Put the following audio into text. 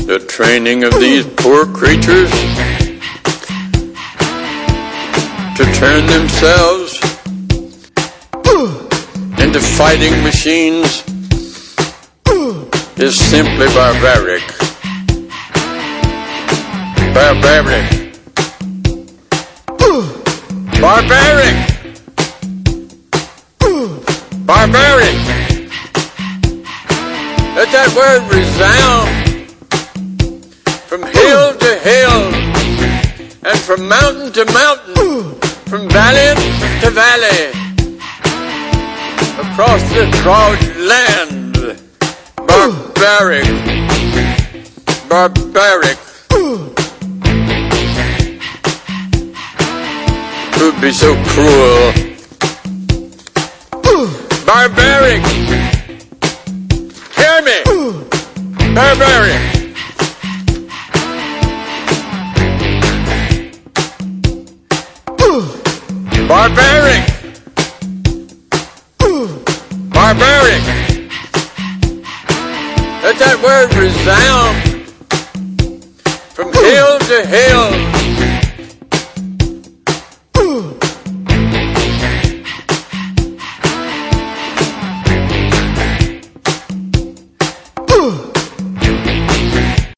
the training of these poor creatures to turn themselves into fighting machines is simply barbaric. Barbaric. Barbaric. Barbaric. Let that word resound from hill to hill and from mountain to mountain, from valley to valley, across this broad land. Barbaric. Barbaric. Who'd be so cruel? Barbaric. Hear me. Barbaric. Barbaric. Barbaric. Let that word resound from hill to hill